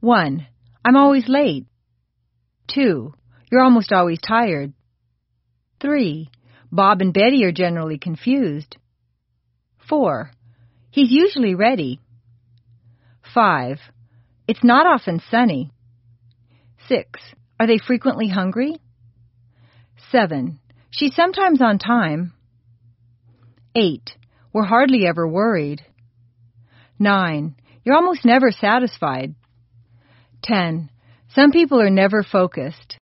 1. I'm always late. 2. You're almost always tired. 3. Bob and Betty are generally confused. 4. He's usually ready. 5. It's not often sunny. 6. Are they frequently hungry? 7. She's sometimes on time. 8. We're hardly ever worried. 9. You're almost never satisfied. 10. Some people are never focused.